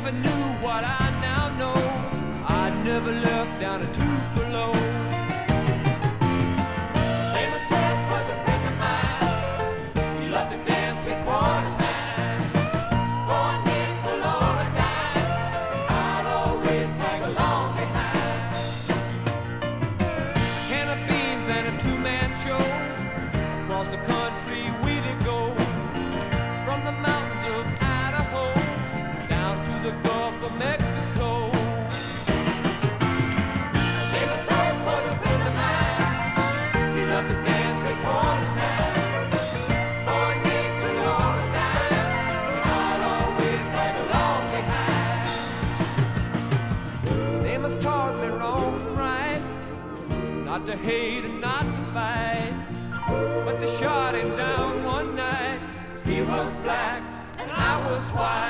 never knew what I now know, I never left down a tooth below. Famous Bud was a friend of mine. He loved to dance with quarter time. For a nickel or a dime, I'd always tag along behind. A can of beans and a two-man show. Across the country we did go, from the mountains of Idaho down to the Gulf of Mexico. Davis Burke was a friend of mine. He loved to dance with quarter time. For a nickel or a dime, I'd always tag along behind. They must taught me wrong from right, not to hate and not to fight, but they shot him down one night. He was black and I was white.